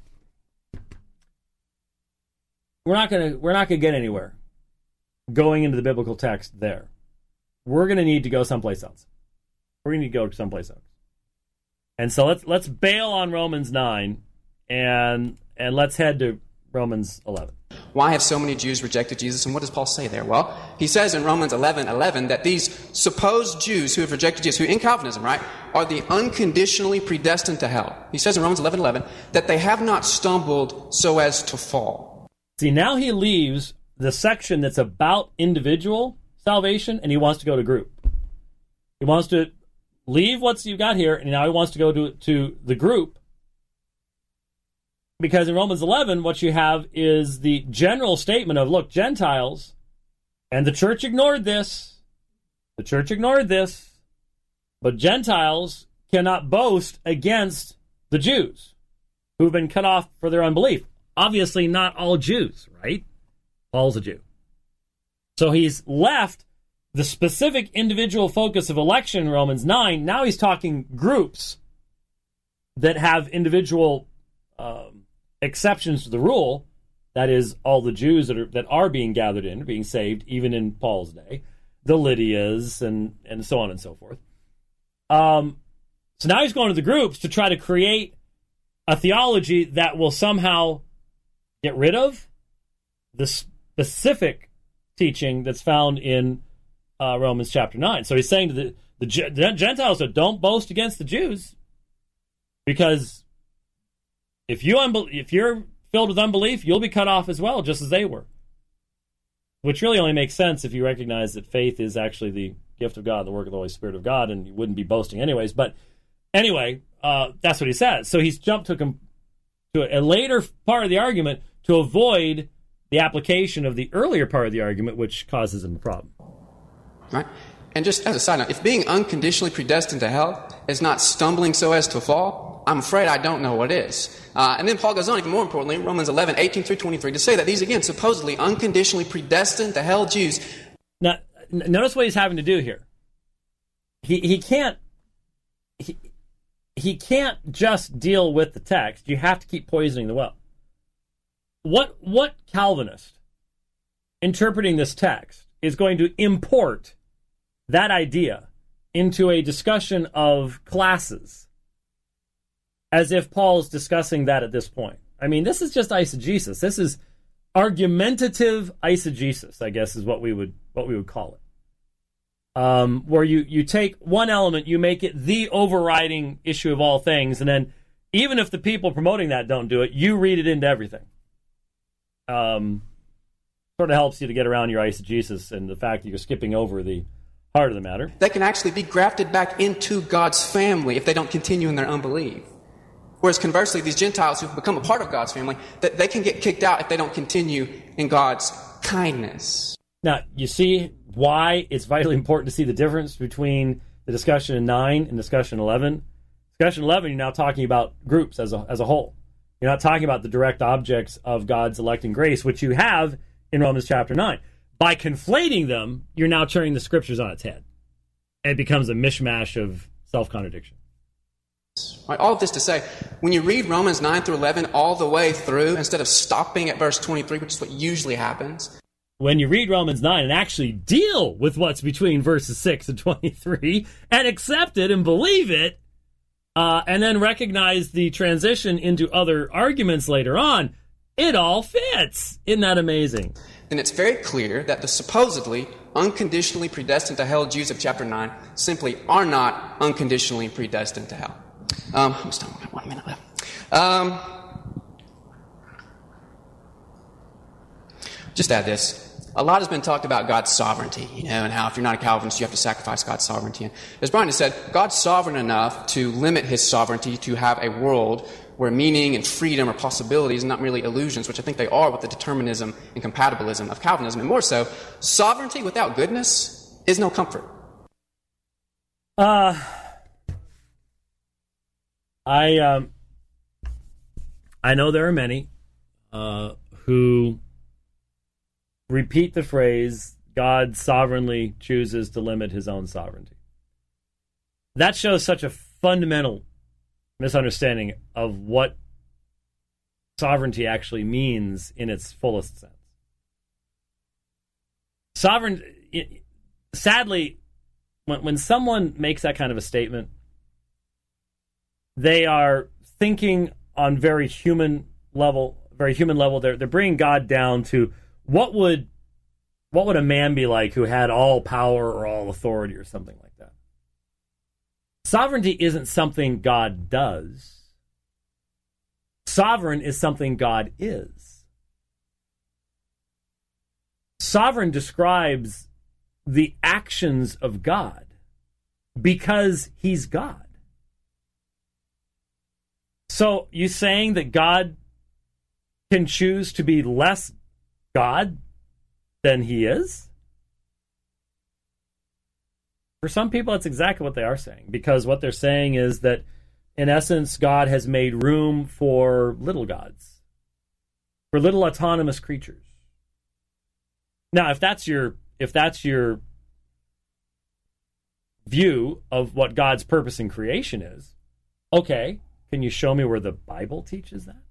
We're not gonna we're not gonna get anywhere going into the biblical text there. We're gonna need to go someplace else. We're gonna need to go someplace else. And so let's let's bail on Romans nine and and let's head to Romans eleven. Why have so many Jews rejected Jesus? And what does Paul say there? Well, he says in Romans eleven eleven that these supposed Jews who have rejected Jesus, who in Calvinism, right, are the unconditionally predestined to hell. He says in Romans eleven eleven that they have not stumbled so as to fall. See, now he leaves the section that's about individual salvation and he wants to go to group. He wants to leave what you've got here and now he wants to go to, to the group. Because in Romans eleven, what you have is the general statement of, look, Gentiles, and the church ignored this, the church ignored this, but Gentiles cannot boast against the Jews who've been cut off for their unbelief. Obviously not all Jews, right? Paul's a Jew. So he's left the specific individual focus of election in Romans nine. Now he's talking groups that have individual um, exceptions to the rule. That is, all the Jews that are that are being gathered in, being saved, even in Paul's day, the Lydias and, and so on and so forth. Um, so now he's going to the groups to try to create a theology that will somehow get rid of the specific teaching that's found in uh, Romans chapter nine. So he's saying to the, the Gentiles that don't boast against the Jews, because if you unbe- if you're filled with unbelief, you'll be cut off as well, just as they were. Which really only makes sense if you recognize that faith is actually the gift of God, the work of the Holy Spirit of God, and you wouldn't be boasting anyways. But anyway, uh, that's what he says. So he's jumped to, com- to a later part of the argument to avoid the application of the earlier part of the argument, which causes him a problem. Right? And just as a side note, if being unconditionally predestined to hell is not stumbling so as to fall, I'm afraid I don't know what is. Uh, and then Paul goes on, even more importantly, Romans eleven, eighteen through twenty-three, to say that these, again, supposedly unconditionally predestined to hell Jews. Now, notice what he's having to do here. He he can't he, he can't just deal with the text. You have to keep poisoning the well. What what Calvinist interpreting this text is going to import that idea into a discussion of classes as if Paul's discussing that at this point? I mean, this is just eisegesis. This is argumentative eisegesis, I guess, is what we would what we would call it. Um, where you, you take one element, you make it the overriding issue of all things, and then even if the people promoting that don't do it, you read it into everything. Um, sort of helps you to get around your eisegesis and the fact that you're skipping over the heart of the matter. They can actually be grafted back into God's family if they don't continue in their unbelief. Whereas conversely, these Gentiles who've become a part of God's family, that they can get kicked out if they don't continue in God's kindness. Now, you see why it's vitally important to see the difference between the discussion in nine and discussion eleven. Discussion eleven, you're now talking about groups as a, as a whole. You're not talking about the direct objects of God's electing grace, which you have in Romans chapter nine. By conflating them, you're now turning the scriptures on its head. And it becomes a mishmash of self-contradiction. Right, all of this to say, when you read Romans nine through eleven all the way through, instead of stopping at verse twenty-three, which is what usually happens, when you read Romans nine and actually deal with what's between verses six and twenty-three and accept it and believe it, uh, and then recognize the transition into other arguments later on, it all fits. Isn't that amazing? Then it's very clear that the supposedly unconditionally predestined to hell Jews of chapter nine simply are not unconditionally predestined to hell. Um, I'm still got one minute left. Um, just add this. A lot has been talked about God's sovereignty, you know, and how if you're not a Calvinist, you have to sacrifice God's sovereignty. And as Brian has said, God's sovereign enough to limit his sovereignty to have a world where meaning and freedom are possibilities and not merely illusions, which I think they are with the determinism and compatibilism of Calvinism. And more so, sovereignty without goodness is no comfort. Uh, I, um, I know there are many uh, who repeat the phrase, God sovereignly chooses to limit his own sovereignty. That shows such a fundamental misunderstanding of what sovereignty actually means in its fullest sense. Sovereign, sadly, when, when someone makes that kind of a statement, they are thinking on very human level, very human level. They're they're bringing God down to what would what would a man be like who had all power or all authority or something like that. Sovereignty isn't something God does. Sovereign is something God is. Sovereign describes the actions of God because he's God. So you saying that God can choose to be less God than he is? For some people, that's exactly what they are saying, because what they're saying is that, in essence, God has made room for little gods, for little autonomous creatures. Now, if that's your if that's your view of what God's purpose in creation is, okay, can you show me where the Bible teaches that?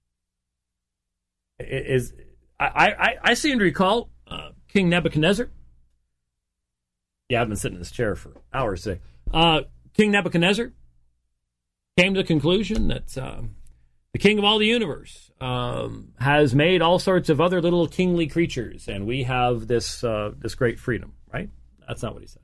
Is I I, I seem to recall uh, King Nebuchadnezzar. Yeah, I've been sitting in this chair for hours today. Uh, King Nebuchadnezzar came to the conclusion that um, the king of all the universe um, has made all sorts of other little kingly creatures, and we have this uh, this great freedom, right? That's not what he said.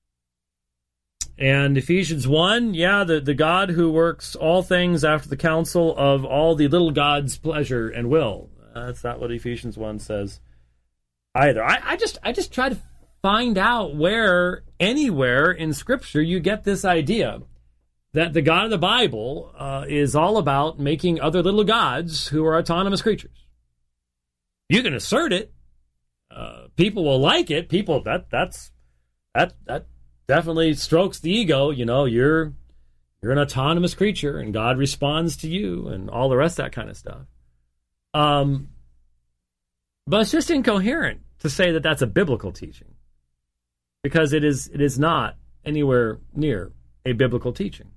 And Ephesians one, yeah, the, the God who works all things after the counsel of all the little gods' pleasure and will. That's not what Ephesians one says either. I, I just I just try to find out where, anywhere in Scripture, you get this idea that the God of the Bible uh, is all about making other little gods who are autonomous creatures. You can assert it. Uh, people will like it. People, that that's that that definitely strokes the ego. You know, you're you're an autonomous creature, and God responds to you, and all the rest of that kind of stuff. Um, but it's just incoherent to say that that's a biblical teaching, because it is it is not anywhere near a biblical teaching.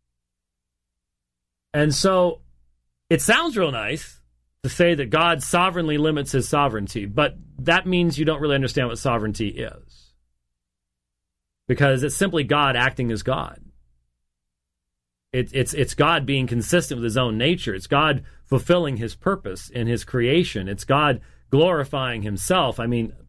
And so it sounds real nice to say that God sovereignly limits his sovereignty, but that means you don't really understand what sovereignty is, because it's simply God acting as God. It, it's it's God being consistent with his own nature. It's God fulfilling his purpose in his creation. It's God glorifying himself. I mean,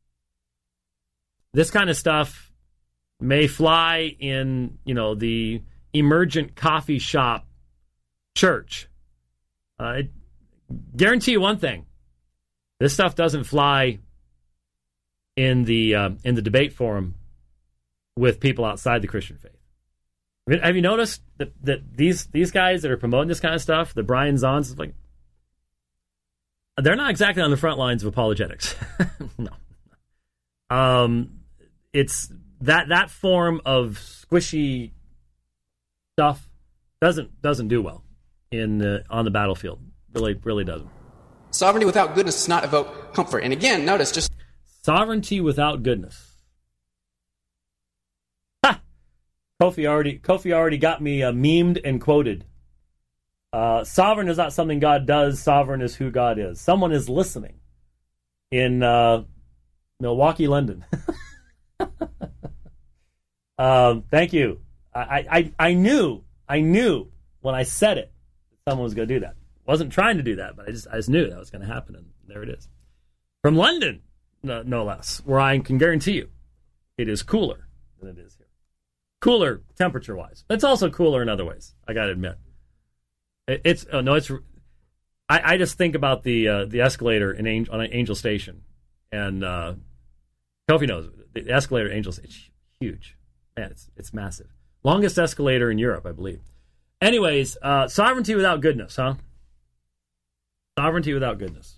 this kind of stuff may fly in, you know, the emergent coffee shop church. Uh, I guarantee you one thing: this stuff doesn't fly in the uh, in the debate forum with people outside the Christian faith. I mean, have you noticed that, that these these guys that are promoting this kind of stuff, the Brian Zahns, like, they're not exactly on the front lines of apologetics. No. Um, it's that that form of squishy stuff doesn't doesn't do well in the, on the battlefield. Really, really doesn't. Sovereignty without goodness does not evoke comfort. And again, notice just sovereignty without goodness. Ha! Kofi already Kofi already got me uh, memed and quoted. Uh, sovereign is not something God does. Sovereign is who God is. Someone is listening in uh, Milwaukee, London. um, thank you. I, I I knew I knew when I said it that someone was going to do that. Wasn't trying to do that, but I just I just knew that was going to happen, and there it is. From London, no, no less, where I can guarantee you it is cooler than it is here. Cooler temperature-wise. It's also cooler in other ways, I got to admit. It, it's oh, no, it's. I, I just think about the uh, the escalator in Angel, on Angel Station, and uh, Kofi knows the escalator at Angel Station. It's huge, man. It's it's massive. Longest escalator in Europe, I believe. Anyways, uh, sovereignty without goodness, huh? Sovereignty without goodness.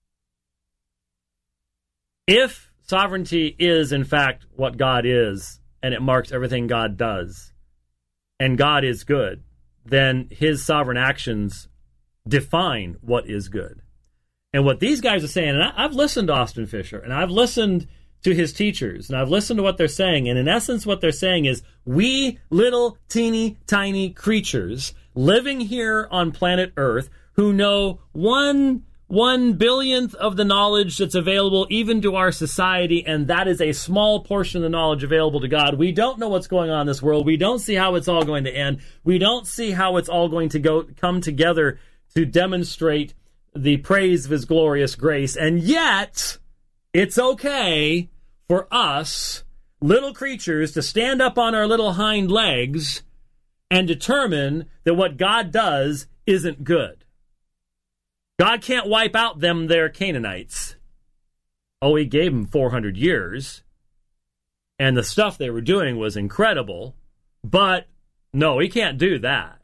If sovereignty is, in fact, what God is, and it marks everything God does, and God is good, then his sovereign actions define what is good. And what these guys are saying, and I, I've listened to Austin Fisher, and I've listened to his teachers, and I've listened to what they're saying, and in essence what they're saying is, we little teeny tiny creatures living here on planet Earth who know one one billionth of the knowledge that's available even to our society, and that is a small portion of the knowledge available to God. We don't know what's going on in this world. We don't see how it's all going to end. We don't see how it's all going to go come together to demonstrate the praise of his glorious grace. And yet, it's okay for us, little creatures, to stand up on our little hind legs and determine that what God does isn't good. God can't wipe out them there Canaanites. Oh, he gave them four hundred years, and the stuff they were doing was incredible, but no, he can't do that.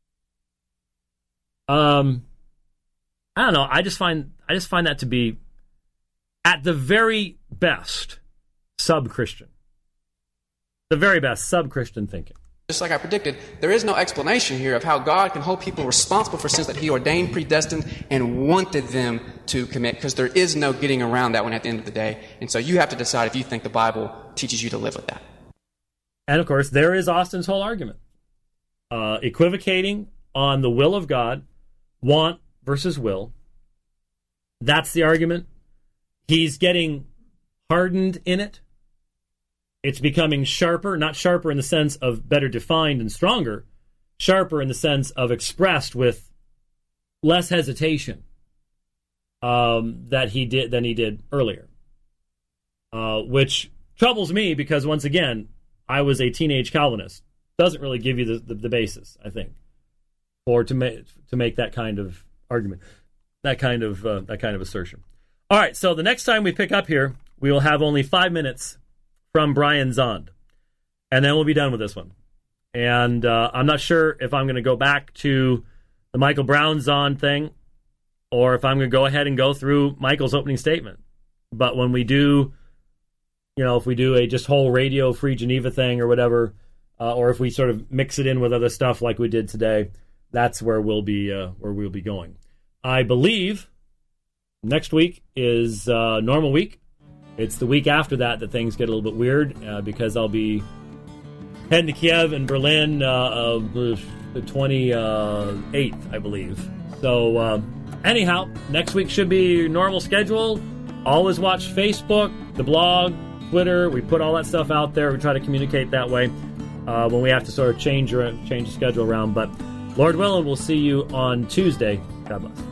Um, I don't know. I just find I just find that to be, at the very best, sub-Christian. The very best, sub-Christian thinking. Just like I predicted, there is no explanation here of how God can hold people responsible for sins that he ordained, predestined, and wanted them to commit, because there is no getting around that one at the end of the day. And so you have to decide if you think the Bible teaches you to live with that. And of course, there is Austin's whole argument. Uh, equivocating on the will of God, want versus will. That's the argument. He's getting hardened in it. It's becoming sharper, not sharper in the sense of better defined and stronger, sharper in the sense of expressed with less hesitation um, that he did than he did earlier, uh, which troubles me because, once again, I was a teenage Calvinist. Doesn't really give you the, the, the basis, I think, for to make to make that kind of argument, that kind of uh, that kind of assertion. All right, so the next time we pick up here, we will have only five minutes from Brian Zahnd, and then we'll be done with this one. And uh, I'm not sure if I'm going to go back to the Michael Brown Zahnd thing, or if I'm going to go ahead and go through Michael's opening statement. But when we do you know, if we do a just whole radio Free Geneva thing or whatever, uh, or if we sort of mix it in with other stuff like we did today, that's where we'll be uh, where we'll be going. I believe next week is uh, normal week. It's the week after that that things get a little bit weird uh, because I'll be heading to Kiev and Berlin uh, uh, the twenty-eighth, I believe. So uh, anyhow, next week should be normal schedule. Always watch Facebook, the blog, Twitter. We put all that stuff out there. We try to communicate that way uh, when we have to sort of change, or, change the schedule around. But Lord willing, we'll see you on Tuesday. God bless.